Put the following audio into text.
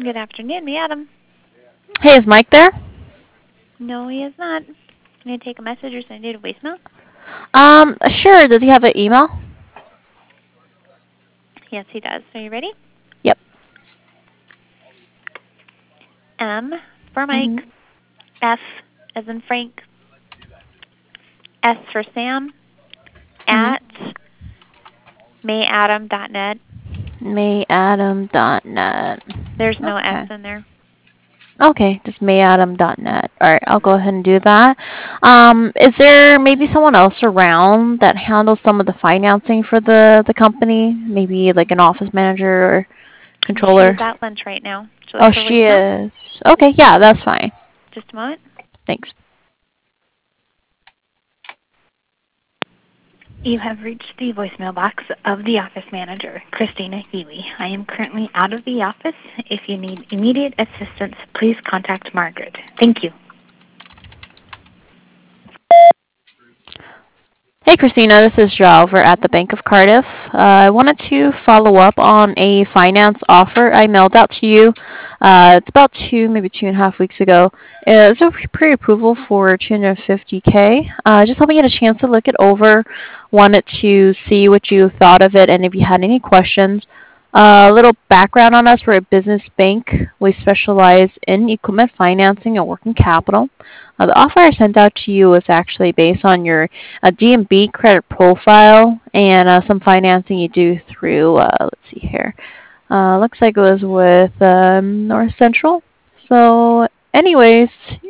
Good afternoon, me Adam. Hey, is Mike there? No, he is not. Can I take a message or send it to voicemail? Sure. Does he have an email? Yes, he does. Are you ready? Yep. M for Mike, Mhm. F as in Frank, S for Sam, Mhm. at mayadam.net. Mayadam.net. There's no S Okay. in there. Okay, just mayadam.net. All right, I'll go ahead and do that. Is there maybe someone else around that handles some of the financing for the company? Maybe like an office manager or She controller? is at lunch right now. Would you Oh, like her she voicemail? is. Okay, yeah, that's fine. Just a moment. Thanks. You have reached the voicemail box of the office manager, Christina Healy. I am currently out of the office. If you need immediate assistance, please contact Margaret. Thank you. Hey, Christina, this is Joe over at the Bank of Cardiff. I wanted to follow up on a finance offer I mailed out to you. It's about maybe 2.5 weeks ago. It's a pre-approval for 250K. Just hoping you had a chance to look it over. Wanted to see what you thought of it and if you had any questions. A little background on us. We're a business bank. We specialize in equipment financing and working capital. The offer I sent out to you was actually based on your DMB credit profile and some financing you do through, let's see here. Looks like it was with North Central. So, anyways,